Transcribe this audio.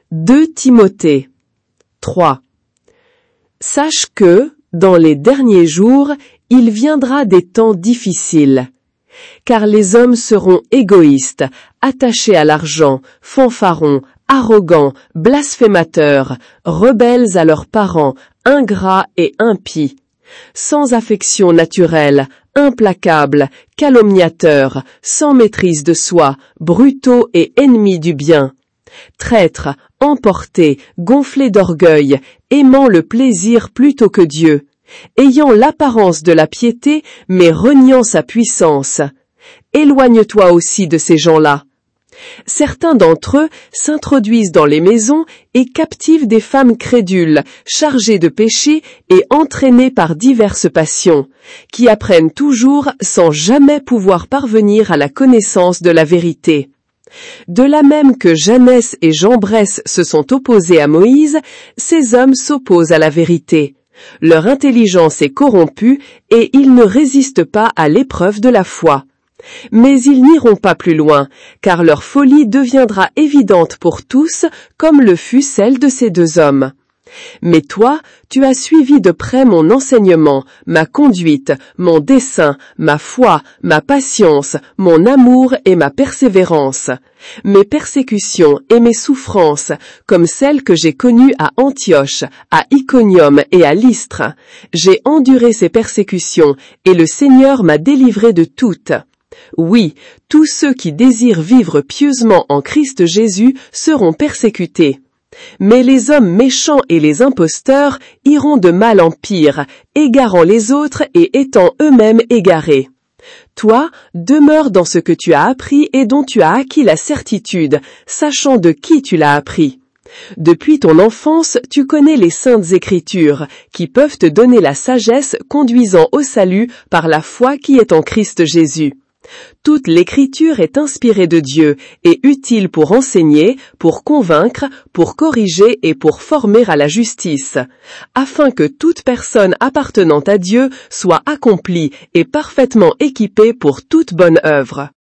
2 Timothée 3. Sache que, dans les derniers jours, il viendra des temps difficiles. Car les hommes seront égoïstes, attachés à l'argent, fanfarons, arrogants, blasphémateurs, rebelles à leurs parents, ingrats et impies, sans affection naturelle, implacables, calomniateurs, sans maîtrise de soi, brutaux et ennemis du bien, traîtres, emportés, gonflés d'orgueil, aimant le plaisir plutôt que Dieu, ayant l'apparence de la piété, mais reniant sa puissance. Éloigne-toi aussi de ces gens-là. Certains d'entre eux s'introduisent dans les maisons et captivent des femmes crédules, chargées de péché et entraînées par diverses passions, qui apprennent toujours sans jamais pouvoir parvenir à la connaissance de la vérité. De là même que Janès et Jambres se sont opposés à Moïse, ces hommes s'opposent à la vérité. Leur intelligence est corrompue et ils ne résistent pas à l'épreuve de la foi. Mais ils n'iront pas plus loin, car leur folie deviendra évidente pour tous, comme le fut celle de ces 2 hommes. Mais toi, tu as suivi de près mon enseignement, ma conduite, mon dessein, ma foi, ma patience, mon amour et ma persévérance, mes persécutions et mes souffrances, comme celles que j'ai connues à Antioche, à Iconium et à Lystre. J'ai enduré ces persécutions, et le Seigneur m'a délivré de toutes. Oui, tous ceux qui désirent vivre pieusement en Christ Jésus seront persécutés. Mais les hommes méchants et les imposteurs iront de mal en pire, égarant les autres et étant eux-mêmes égarés. Toi, demeure dans ce que tu as appris et dont tu as acquis la certitude, sachant de qui tu l'as appris. Depuis ton enfance, tu connais les saintes Écritures, qui peuvent te donner la sagesse conduisant au salut par la foi qui est en Christ Jésus. Toute l'Écriture est inspirée de Dieu et utile pour enseigner, pour convaincre, pour corriger et pour former à la justice, afin que toute personne appartenant à Dieu soit accomplie et parfaitement équipée pour toute bonne œuvre.